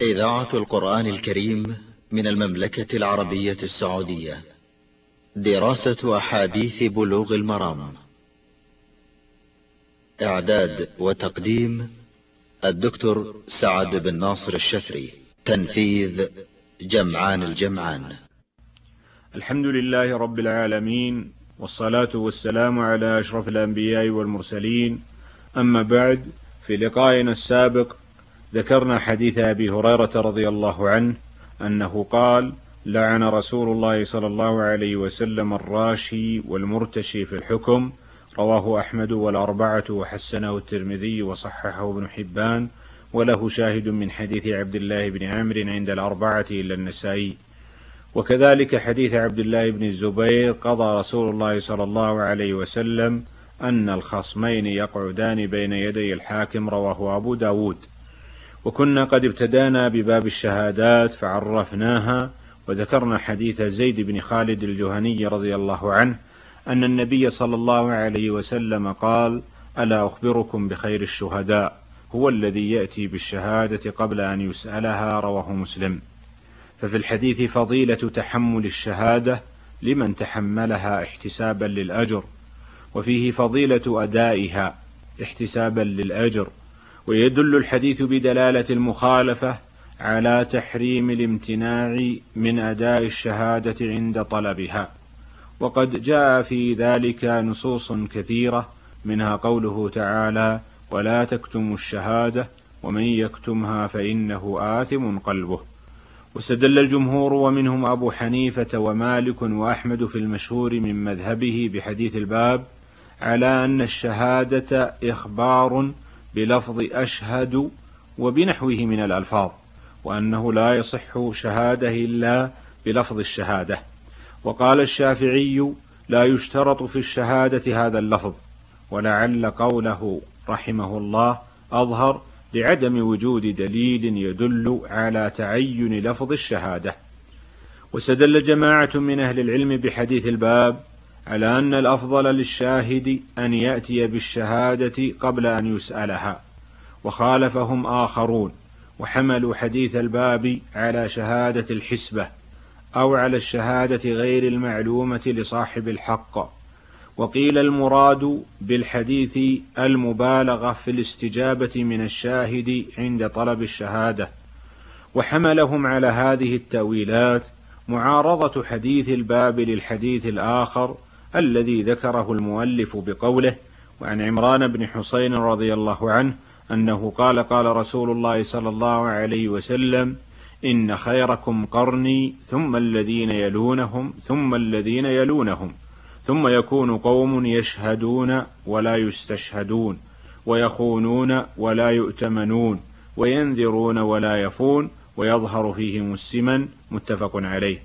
إذاعة القرآن الكريم من المملكة العربية السعودية. دراسة أحاديث بلوغ المرام. إعداد وتقديم الدكتور سعد بن ناصر الشفري. تنفيذ جمعان الجمعان. الحمد لله رب العالمين، والصلاة والسلام على أشرف الأنبياء والمرسلين. أما بعد، في لقائنا السابق ذكرنا حديث أبي هريرة رضي الله عنه أنه قال: لعن رسول الله صلى الله عليه وسلم الراشي والمرتشي في الحكم. رواه أحمد والأربعة وحسنه الترمذي وصححه ابن حبان، وله شاهد من حديث عبد الله بن عامر عند الأربعة إلا النسائي. وكذلك حديث عبد الله بن الزبير: قضى رسول الله صلى الله عليه وسلم أن الخصمين يقعدان بين يدي الحاكم. رواه أبو داود. وكنا قد ابتدانا بباب الشهادات فعرفناها، وذكرنا حديث زيد بن خالد الجهني رضي الله عنه أن النبي صلى الله عليه وسلم قال: ألا أخبركم بخير الشهداء؟ هو الذي يأتي بالشهادة قبل أن يسألها. رواه مسلم. ففي الحديث فضيلة تحمل الشهادة لمن تحملها احتسابا للأجر، وفيه فضيلة أدائها احتسابا للأجر. ويدل الحديث بدلالة المخالفة على تحريم الامتناع من أداء الشهادة عند طلبها، وقد جاء في ذلك نصوص كثيرة، منها قوله تعالى: ولا تكتموا الشهادة ومن يكتمها فإنه آثم قلبه. واستدل الجمهور ومنهم أبو حنيفة ومالك وأحمد في المشهور من مذهبه بحديث الباب على أن الشهادة إخبار بلفظ أشهد وبنحوه من الألفاظ، وأنه لا يصح شهادة إلا بلفظ الشهادة. وقال الشافعي: لا يشترط في الشهادة هذا اللفظ، ولعل قوله رحمه الله أظهر لعدم وجود دليل يدل على تعين لفظ الشهادة. واستدل جماعة من أهل العلم بحديث الباب على أن الأفضل للشاهد أن يأتي بالشهادة قبل أن يسألها، وخالفهم آخرون وحملوا حديث الباب على شهادة الحسبة أو على الشهادة غير المعلومة لصاحب الحق. وقيل المراد بالحديث المبالغة في الاستجابة من الشاهد عند طلب الشهادة. وحملهم على هذه التأويلات معارضة حديث الباب للحديث الآخر الذي ذكره المؤلف بقوله: وعن عمران بن حسين رضي الله عنه أنه قال: قال رسول الله صلى الله عليه وسلم: إن خيركم قرني ثم الذين يلونهم ثم الذين يلونهم، ثم يكون قوم يشهدون ولا يستشهدون، ويخونون ولا يؤتمنون، وينذرون ولا يفون، ويظهر فيهم السمن. متفق عليه.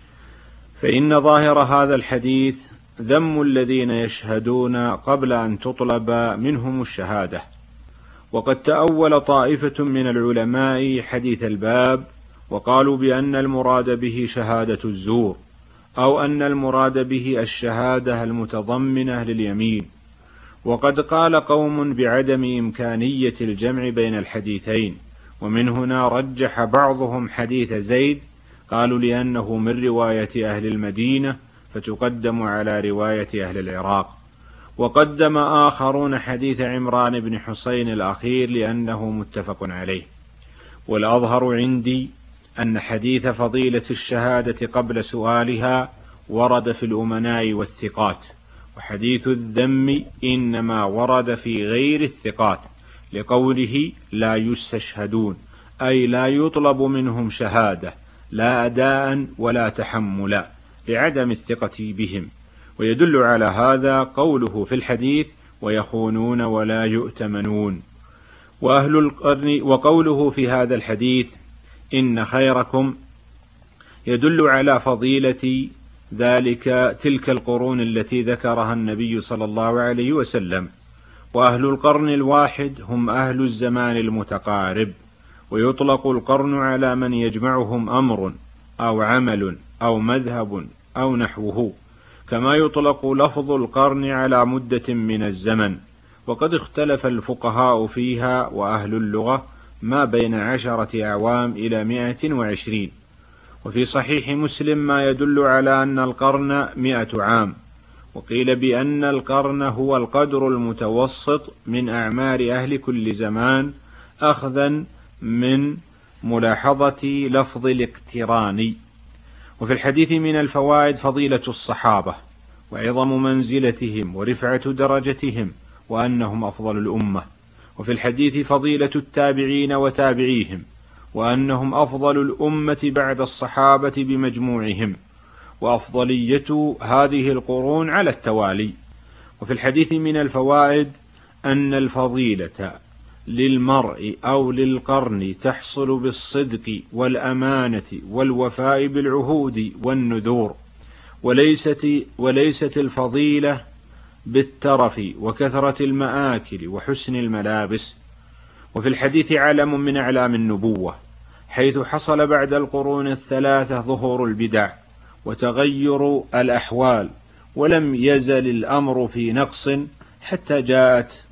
فإن ظاهر هذا الحديث ذم الذين يشهدون قبل أن تطلب منهم الشهادة. وقد تأول طائفة من العلماء حديث الباب وقالوا بأن المراد به شهادة الزور، أو أن المراد به الشهادة المتضمنة لليمين. وقد قال قوم بعدم إمكانية الجمع بين الحديثين، ومن هنا رجح بعضهم حديث زيد، قالوا لأنه من رواية أهل المدينة فتقدم على رواية أهل العراق. وقدم آخرون حديث عمران بن حسين الأخير لأنه متفق عليه. والأظهر عندي أن حديث فضيلة الشهادة قبل سؤالها ورد في الأمناء والثقات، وحديث الذم إنما ورد في غير الثقات، لقوله لا يستشهدون، أي لا يطلب منهم شهادة لا أداء ولا تحملا لعدم الثقة بهم. ويدل على هذا قوله في الحديث: ويخونون ولا يؤتمنون. وأهل القرن وقوله في هذا الحديث: إن خيركم، يدل على فضيلة تلك القرون التي ذكرها النبي صلى الله عليه وسلم. وأهل القرن الواحد هم أهل الزمان المتقارب، ويطلق القرن على من يجمعهم أمر أو عمل أو مذهب أو نحوه، كما يطلق لفظ القرن على مدة من الزمن. وقد اختلف الفقهاء فيها وأهل اللغة ما بين 10 أعوام إلى 120. وفي صحيح مسلم ما يدل على أن القرن 100 عام. وقيل بأن القرن هو القدر المتوسط من أعمار أهل كل زمان، أخذا من ملاحظة لفظ الاقتران. وفي الحديث من الفوائد فضيلة الصحابة وعظم منزلتهم ورفعة درجتهم وأنهم أفضل الأمة. وفي الحديث فضيلة التابعين وتابعيهم وأنهم أفضل الأمة بعد الصحابة بمجموعهم، وأفضلية هذه القرون على التوالي. وفي الحديث من الفوائد أن الفضيلة للمرء أو للقرن تحصل بالصدق والأمانة والوفاء بالعهود والنذور، وليست الفضيلة بالترف وكثرة المآكل وحسن الملابس. وفي الحديث علم من أعلام النبوة، حيث حصل بعد القرون الثلاثة ظهور البدع وتغير الأحوال، ولم يزل الأمر في نقص حتى جاءت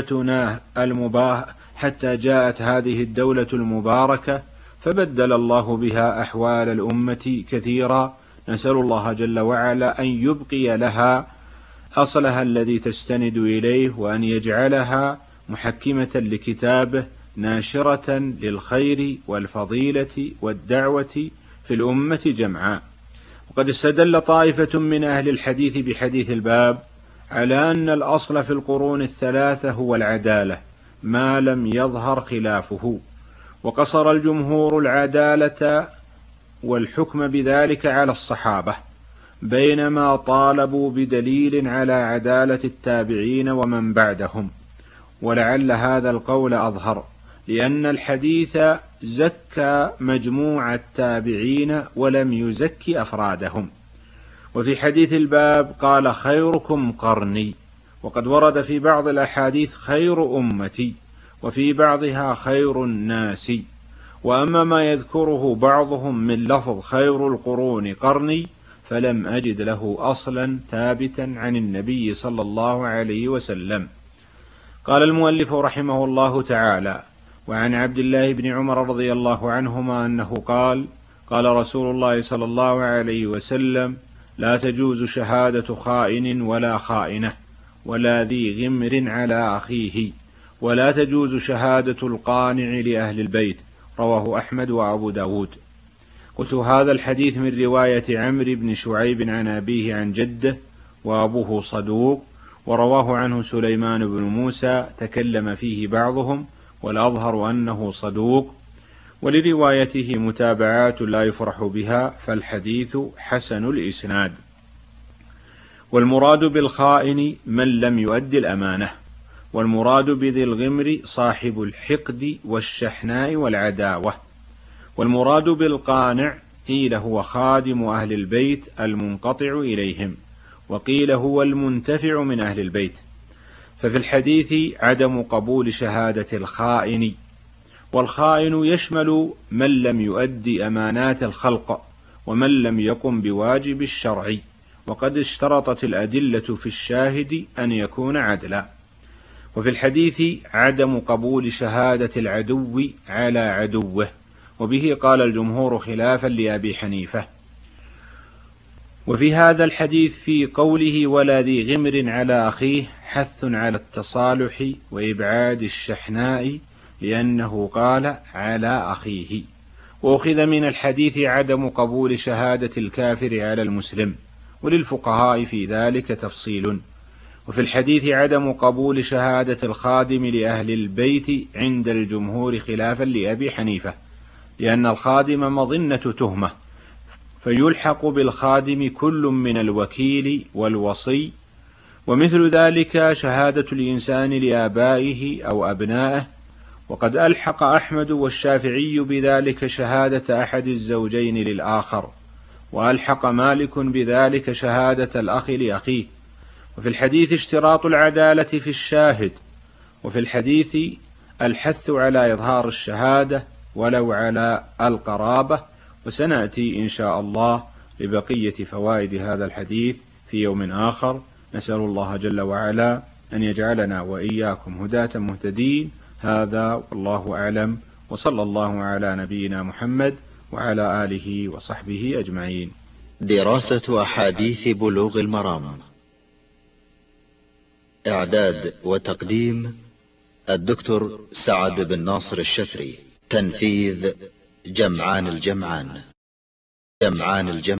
هذه الدولة المباركة، فبدل الله بها أحوال الأمة كثيرا. نسأل الله جل وعلا أن يبقي لها أصلها الذي تستند إليه، وأن يجعلها محكمة لكتابه ناشرة للخير والفضيلة والدعوة في الأمة جمعاء. وقد استدل طائفة من أهل الحديث بحديث الباب على أن الأصل في القرون الثلاثة هو العدالة ما لم يظهر خلافه، وقصر الجمهور العدالة والحكم بذلك على الصحابة، بينما طالبوا بدليل على عدالة التابعين ومن بعدهم. ولعل هذا القول أظهر، لأن الحديث زكى مجموع التابعين ولم يزك أفرادهم. وفي حديث الباب قال خيركم قرني، وقد ورد في بعض الأحاديث خير أمتي، وفي بعضها خير الناس. وأما ما يذكره بعضهم من لفظ خير القرون قرني فلم أجد له أصلا ثابتا عن النبي صلى الله عليه وسلم. قال المؤلف رحمه الله تعالى: وعن عبد الله بن عمر رضي الله عنهما أنه قال: قال رسول الله صلى الله عليه وسلم: لا تجوز شهادة خائن ولا خائنة ولا ذي غمر على أخيه، ولا تجوز شهادة القانع لأهل البيت. رواه أحمد وأبو داود. قلت: هذا الحديث من رواية عمرو بن شعيب عن أبيه عن جده، وأبوه صدوق، ورواه عنه سليمان بن موسى تكلم فيه بعضهم، والأظهر أنه صدوق، ولروايته متابعات لا يفرح بها، فالحديث حسن الإسناد. والمراد بالخائن من لم يؤد الأمانة، والمراد بذي الغمر صاحب الحقد والشحناء والعداوة. والمراد بالقانع قيل هو خادم أهل البيت المنقطع إليهم، وقيل هو المنتفع من أهل البيت. ففي الحديث عدم قبول شهادة الخائن، والخائن يشمل من لم يؤدي أمانات الخلق ومن لم يقم بواجب الشرع، وقد اشترطت الأدلة في الشاهد أن يكون عدلا. وفي الحديث عدم قبول شهادة العدو على عدوه، وبه قال الجمهور خلافا لأبي حنيفة. وفي هذا الحديث في قوله ولا ذي غمر على أخيه حث على التصالح وإبعاد الشحناء، لأنه قال على أخيه. وأخذ من الحديث عدم قبول شهادة الكافر على المسلم، وللفقهاء في ذلك تفصيل. وفي الحديث عدم قبول شهادة الخادم لأهل البيت عند الجمهور خلافا لأبي حنيفة، لأن الخادم مظنة تهمة، فيلحق بالخادم كل من الوكيل والوصي. ومثل ذلك شهادة الإنسان لآبائه أو أبنائه، وقد ألحق أحمد والشافعي بذلك شهادة أحد الزوجين للآخر، وألحق مالك بذلك شهادة الأخ لأخيه. وفي الحديث اشتراط العدالة في الشاهد، وفي الحديث الحث على إظهار الشهادة ولو على القرابة. وسنأتي إن شاء الله لبقية فوائد هذا الحديث في يوم آخر. نسأل الله جل وعلا أن يجعلنا وإياكم هداة مهتدين. هذا والله أعلم، وصلى الله على نبينا محمد وعلى آله وصحبه أجمعين. دراسة أحاديث بلوغ المرام. إعداد وتقديم الدكتور سعد بن ناصر الشثري. تنفيذ جمعان الجمعان.